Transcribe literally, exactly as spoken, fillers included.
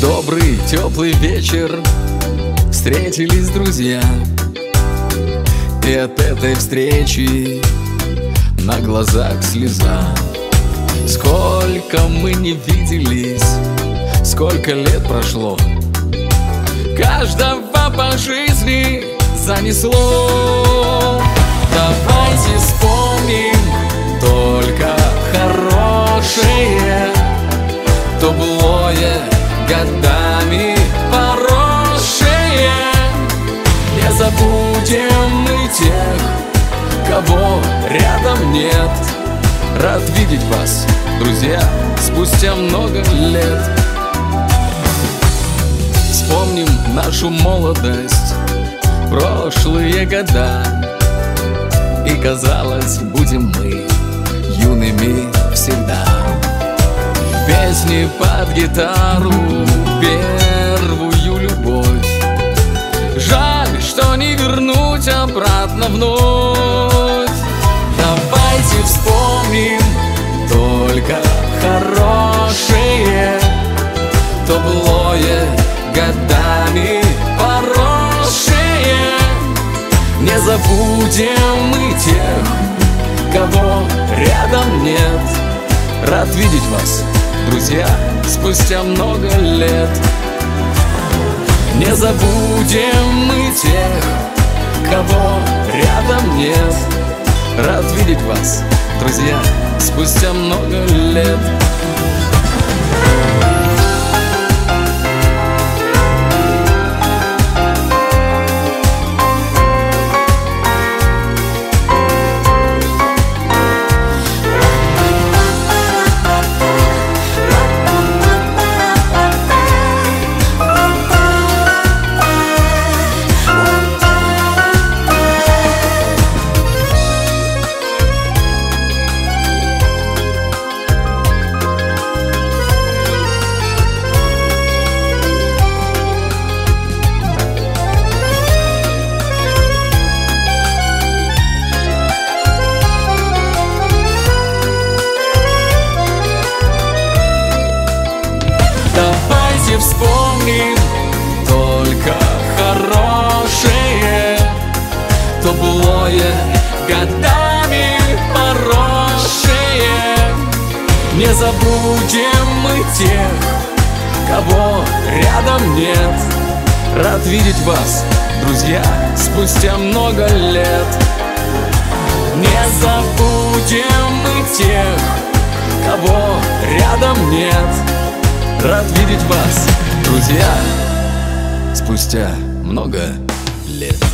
добрый теплый вечер, встретились друзья, и от этой встречи на глазах слеза. Сколько мы не виделись, сколько лет прошло, каждого по жизни занесло. Давайте вспомним только хорошее, то былое годами поросшее. Не забудем мы тех, кого рядом нет. Рад видеть вас, друзья, спустя много лет. Вспомним нашу молодость, прошлые года, и казалось, будем мы юными всегда. Песни под гитару, первую любовь, жаль, что не вернуть обратно вновь. Давайте вспомним только хорошее, то былое годами поросшее. Не забудем мы тех, кого рядом нет. Рад видеть вас, друзья, спустя много лет. Не забудем мы тех, кого рядом нет. Рад видеть вас, друзья, спустя много лет. Давайте вспомним только хорошее, то былое годами поросшее. Не забудем мы тех, кого рядом нет. Рад видеть вас, друзья, спустя много лет. Не забудем мы тех, кого рядом нет. Рад видеть вас, друзья, спустя много лет.